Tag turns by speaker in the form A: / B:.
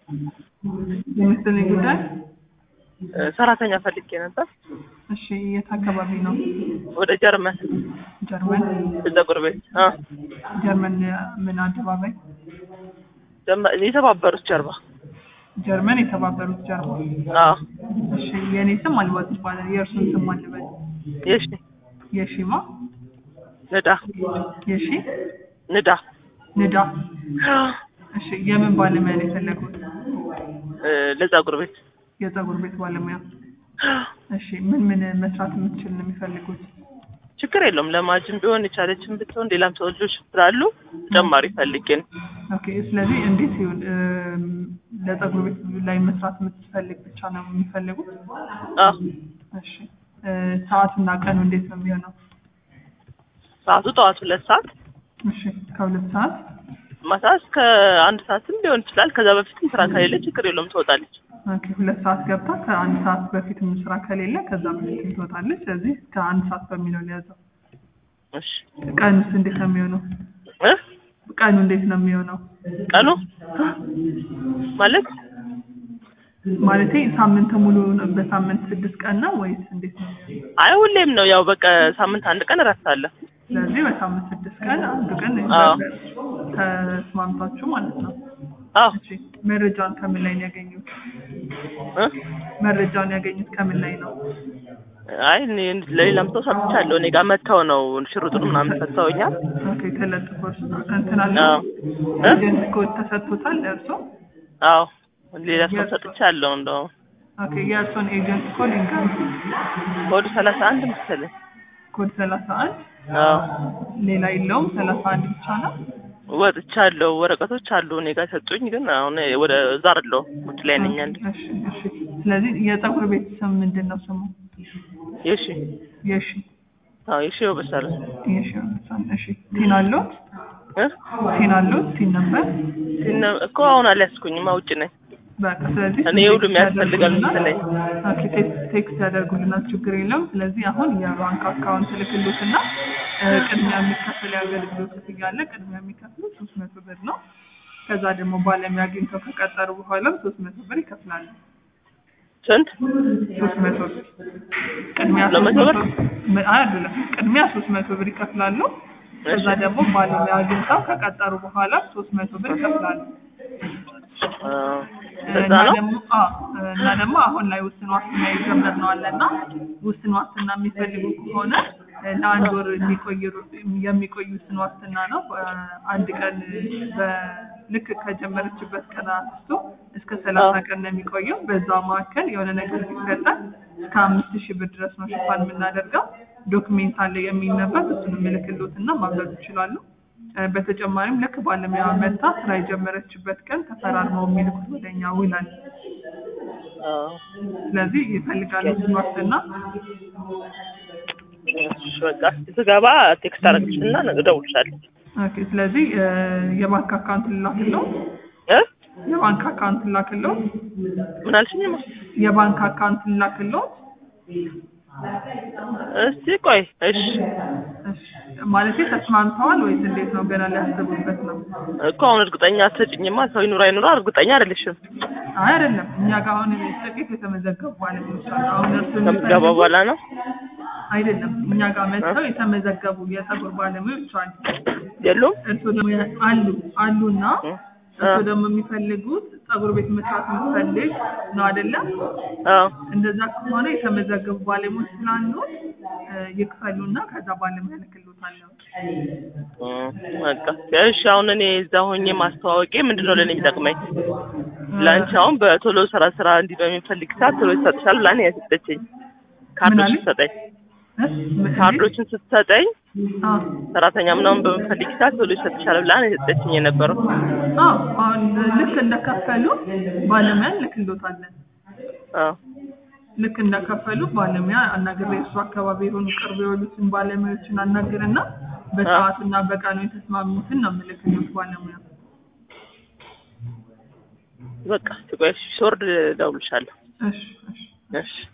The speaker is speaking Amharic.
A: የምትል ጉዳይ
B: ሰራተኛ ፈልጌ ነበር።
A: እሺ የት አካባቢ ነው?
B: ወደ ጀርመን
A: ጀርመን
B: ፀጉር ቤት።
A: ጀርመን ምን አደባባይ?
B: የተባበሩት ጀርባ።
A: ጀርመን የተባበሩት ጀርባ። እሺ የኔ ስም አልወጥ ይባላል። የእርሱን ስም አልበል።
B: የሺ
A: የሺማ
B: ንዳ
A: የሺ
B: ንዳ
A: ንዳ። እሺ የምን ባለሙያ ነው የፈለጉት?
B: ለፀጉር ቤት።
A: የፀጉር ቤት ባለሙያ። እሺ ምን መስራት የምትችል ነው የሚፈልጉት?
B: ችግር የለውም። ለማጅም ቢሆን የቻለችን ብትሆን ሌላም ሰው ልጆች ስላሉ ተጨማሪ ፈልጌን።
A: ኦኬ ስለዚህ እንዴት ይሁን? ለፀጉር ቤት ላይ መስራት የምትፈልግ ብቻ ነው የሚፈልጉት? እሺ ሰዓትና ቀኑ እንዴት ነው የሚሆነው?
B: ሰዓቱ ጠዋት 2 ሰዓት።
A: እሺ ከ2 ሰዓት
B: ማታ እስከ 1 ሰዓትም ሊሆን ይችላል። ከዛ በፊትም ስራ ከሌለ ችግር የለውም ትወጣለች።
A: ኦኬ 2 ሰዓት ገብታ ከ1 ሰዓት በፊትም ስራ ከሌለ ከዛ በፊትም ትወጣለች። ስለዚህ እስከ 1 ሰዓት በሚለው ሊያዘው።
B: እሺ
A: ቀኑስ እንዴት ነው የሚሆነው? ቀኑ እንዴት ነው የሚሆነው?
B: ቀኑ ማለት
A: ሳምንት ሙሉ በሳምንት 6 ቀን ነው ወይስ እንዴት ነው?
B: አይ ሁሌም ነው። ያው በቃ ሳምንት 1 ቀን እረፍት አለ።
A: ስለዚህ በሳምንት 6 ቀን 1 ቀን ተስማምታችሁ ማለት ነው። እሺ መረጃውን ከምን ላይ ነው ያገኙት? መረጃውን ያገኙት ከምን ላይ ነው?
B: አይ ለሌላም ሰው ሰጥቻለሁ። እኔ ጋር መተው ነው ሽሩጡን ምናምን ሰጥተውኛል።
A: ኦኬ ተለጥፎ እንትን አለ። ኤጀንት ኮድ ተሰጥቶታል እርሶ?
B: አዎ ሌላ ሰው ሰጥቻለሁ እንደው።
A: ኦኬ የእርሶን ኤጀንት ኮድ እንካን።
B: ኮድ 31 መሰለኝ።
A: ኮድ 31? ሌላ የለውም 31 ብቻ ነው።
B: ወጥቻለሁ። ወረቀቶች አሉ እኔ ጋር ሰጡኝ። ግን አሁን ወደ ዛርሎ ውጭ ላይ ነኝ አንዴ።
A: እሺ ስለዚህ የፀጉር ቤት ስም ምንድነው ስሙ?
B: የሺ
A: የሺ
B: የሺ ወበሳለ።
A: የሺ ወበሳለ። እሺ ቲናሎት ቲናሎት ነበር
B: እኮ አሁን አልያዝኩኝም ውጭ ነኝ።
A: በቃ ስለዚህ
B: እኔ ሁሉም ያስፈልጋል መሰለኝ።
A: ኦኬ ቴክስት ያደርጉልናል ችግር የለውም። ስለዚህ አሁን የባንክ አካውንት ልክልዎትና ቅድሚያ የሚከፈል የአገልግሎት ክፍያ አለ። ቅድሚያ የሚከፍሉት 300 ብር ነው። ከዛ ደግሞ ባለሙያ አግኝተው ከቀጠሩ በኋላ 300 ብር ይከፍላሉ።
B: ስንት?
A: 300 ብር። ቅድሚያ 300 ብር ይከፍላሉ። ከዛ ደግሞ ባለሙያ አግኝተው ከቀጠሩ በኋላ 300 ብር ይከፍላሉ። እና ደግሞ አሁን ላይ ውስን ዋስትና የጀመርነው አለና ውስን ዋስትና የሚፈልጉ ከሆነ ለአንድ ወር የሚቆይ ውስን ዋስትና ነው። አንድ ቀን ልክ ከጀመረችበት ቀን አንስቶ እስከ 30 ቀን ነው የሚቆየው። በዛ መካከል የሆነ ነገር ቢፈጠር እስከ 5000 ብር ድረስ ነው ሽፋን የምናደርገው። ዶክሜንት አለ የሚነበብ እሱን ምልክልዎትና ማብራት ይችላሉ። በተጨማሪም ልክ ባለሙያ መጣ ስራ የጀመረችበት ቀን ተፈራርመው የሚልኩት ወደኛ ውላል። ስለዚህ ይፈልጋሉ ዋስትና።
B: እሺ በቃ ስገባ ቴክስት አደርግልሽና እደውልልሻለሁ።
A: ኦኬ ስለዚህ የባንክ አካውንት ላክልዎ? የባንክ አካውንት ላክልዎ?
B: ምን አልሽኝ?
A: የባንክ አካውንት ላክልዎ?
B: እስቲ ቆይ እሺ
A: ማለት ተስማምተዋል ወይስ እንዴት ነው? ገና ሊያስቡበት ነው
B: እኮ። አሁን እርግጠኛ አትሰጪኝማ። ሰው ይኑራ ይኑራ እርግጠኛ አይደለሽም።
A: አይደለም እኛ ጋር አሁን ጥቂት የተመዘገቡ ባለሙያዎች አሉ። አሁን እርሱ
B: ተመዝገቡ በኋላ ነው
A: አይደለም እኛ ጋር መጥተው የተመዘገቡ የፀጉር ባለሙያዎች አሉ።
B: የሉም?
A: እርሱ ደግሞ አሉና እርሱ ደግሞ የሚፈልጉት ፀጉር ቤት መስራት የምትፈልግ ነው አይደለም? እንደዛ ከሆነ የተመዘገቡ ባለሙያዎች ስላሉ ይክፈሉና ከዛ ባለሙያ ልክልዎታለሁ።
B: በቃ እሺ። አሁን እኔ እዛ ሆኜ ማስተዋወቄ ምንድነው ለኔ የሚጠቅመኝ? ላንቺ አሁን በቶሎ ስራ እንዲህ በሚፈልግ ሰዓት ቶሎ ይሰጥሻል ብላ ነው ያሰጠችኝ። ካርዶችን ስትሰጠኝ ሰራተኛ ምናምን በሚፈልግ ሰዓት ቶሎ ይሰጥሻል ብላ ነው ያሰጠችኝ የነበረው።
A: አሁን ልክ እንደከፈሉ ባለሙያ ልክልዎታለን። ልክ እንደከፈሉ ባለሙያ አናግሬ እሱ አካባቢ የሆኑ ቅርብ የሆኑትን ባለሙያዎችን አናግርና በሰዓትና በቀኑ የተስማሙትን ነው የምልክልዎት ባለሙያ።
B: በቃ ትቆይሽ ሾርድ እደውልልሻለሁ።
A: እሺ